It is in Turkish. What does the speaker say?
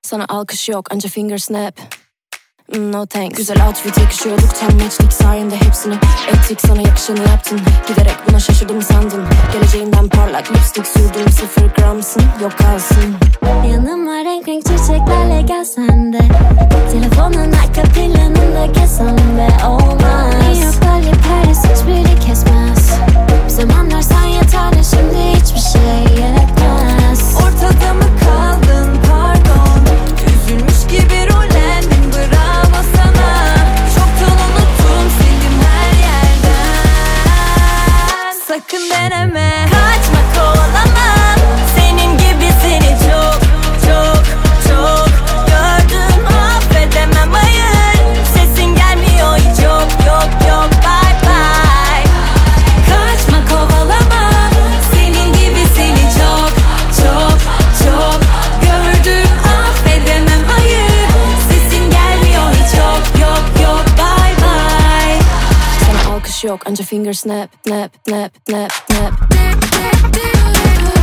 Sana alkış yok anca finger snap. No thanks. Güzel outfit yakışıyorduk tam matchlik sayende hepsini ettik, sana yakışanı yaptın. Giderek buna şaşırdım sandın. Geleceğinden parlak lipstick sürdüm, 0 gramsın yok kalsın. Yanıma renk renk çiçeklerle gelsen de, telefonun arka planında gezsen de olmaz. New York, Bali, Paris hiçbiri kesmez. Bir zamanlar sen yeter de şimdi hiçbir şey yetmez. Ortada mı kaldın pardon, üzülmüş gibi rollendim, bravo sana. Çoktan unuttum sildim her yerden. Sakın deneme, kaçma kovalama, senin gibisini çok çok çok gördüm, affedemem hayır. Sesin gelmiyor hiç, yok yok yok, bye bye. Kaçma kovalama, senin gibisini çok çok çok gördüm, affedemem hayır. Sesin gelmiyor hiç, yok yok yok, bye bye. Sana alkış yok anca finger snap, snap, snap, snap, snap.